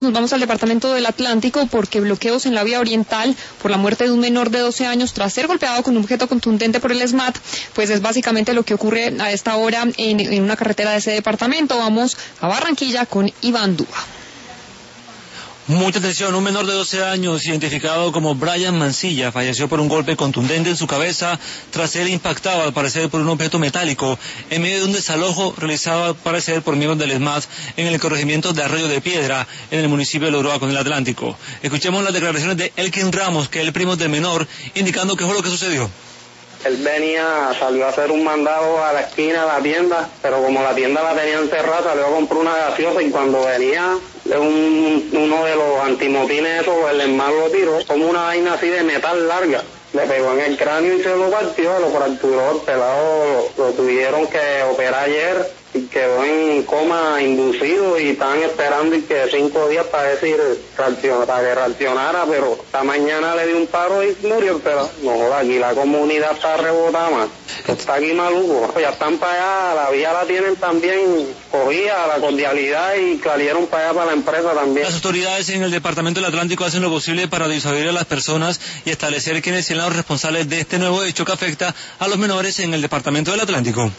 Nos vamos al departamento del Atlántico porque bloqueos en la vía oriental por la muerte de un menor de 12 años tras ser golpeado con un objeto contundente por el SMAT, pues es básicamente lo que ocurre a esta hora en una carretera de ese departamento. Vamos a Barranquilla con Iván Dúa. Mucha atención, un menor de 12 años, identificado como Brian Mancilla, falleció por un golpe contundente en su cabeza tras ser impactado, al parecer, por un objeto metálico, en medio de un desalojo realizado, al parecer, por miembros del ESMAD en el corregimiento de Arroyo de Piedra, en el municipio de Oroa, con el Atlántico. Escuchemos las declaraciones de Elkin Ramos, que es el primo del menor, indicando qué fue lo que sucedió. Él salió a hacer un mandado a la esquina de la tienda, pero como la tienda la tenían cerrada, salió a comprar una gaseosa y cuando venía uno de los antimotines esos, el hermano lo tiró, como una vaina así de metal larga. Le pegó en el cráneo y se lo partió, lo fracturó. El pelado lo tuvieron que operar ayer y quedó en coma inducido y estaban esperando y que 5 días para que reaccionara, pero esta mañana le dio un paro y murió el pelado. No, aquí la comunidad está rebotada más. Está aquí maluco. Ya están para allá, la vía la tienen también cogida, la cordialidad, y salieron para allá para la empresa también. Las autoridades en el departamento del Atlántico hacen lo posible para disuadir a las personas y establecer quiénes serán los responsables de este nuevo hecho que afecta a los menores en el departamento del Atlántico.